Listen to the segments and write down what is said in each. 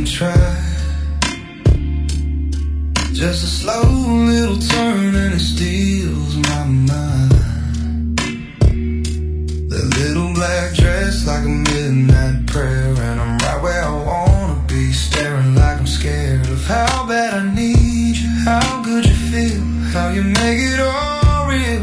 try. Just a slow little turn and it steals my mind. That little black dress like a midnight prayer, and I'm right where I wanna be, staring like I'm scared of how bad I need you, how good you feel, how you make it all real.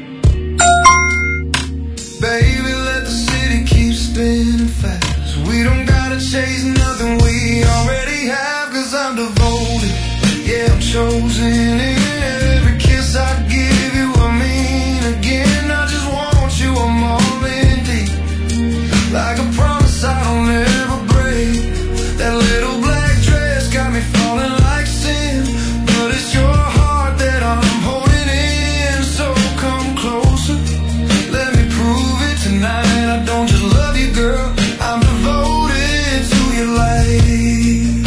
Baby, let the city keep spinning fast. We don't gotta chase nothing we already have, 'cause I'm devoted, yeah, I'm chosen. In every kiss I give you, I mean again, I just want you, I'm all in deep. Like a promise I don't ever break. That little black dress got me falling like sin, but it's your heart that I'm holding in. So come closer, let me prove it tonight. I don't just love you, girl, I'm devoted to your life.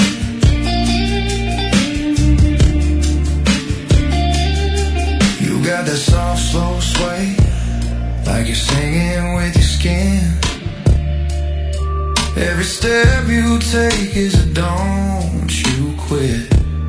You got that soft, slow sway, like you're singing with your skin. Every step you take is a don't you quit.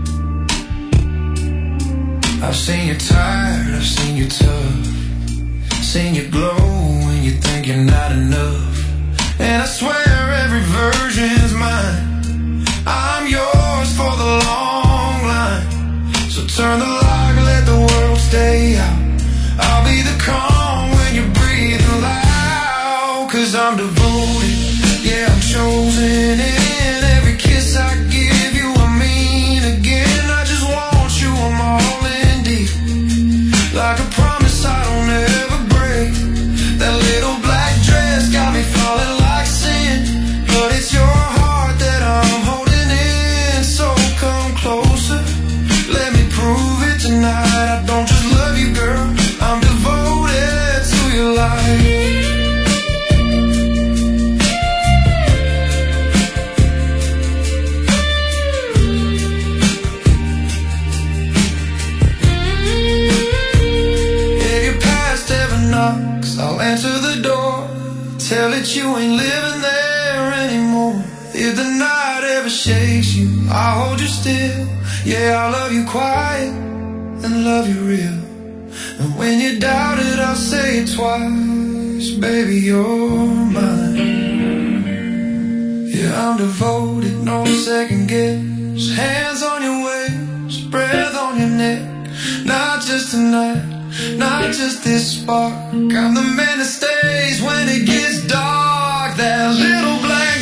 I've seen you tired, I've seen you tough, seen you glow when you think you're not enough. And I swear every version's mine. I'm yours for the long line. So turn the lock, let the world stay out. I'll be the calm when you're breathing loud, 'cause I'm devoted, yeah, I'm chosen. In every kiss I give you, I mean again, I just want you, I'm all in deep. Like a promise I don't ever break. That little black dress got me falling like sin, but it's your heart that I'm holding in. So come closer, let me prove it tonight. I don't just love you, girl, I'm devoted to your life. I'll answer the door, tell it you ain't living there anymore. If the night ever shakes you, I'll hold you still. Yeah, I'll love you quiet and love you real. And when you doubt it, I'll say it twice. Baby, you're mine. Yeah, I'm devoted, no second guess. Hands on your waist, breath on your neck. Not just tonight, not just this spark. I'm the man that stays when it gets dark. That little black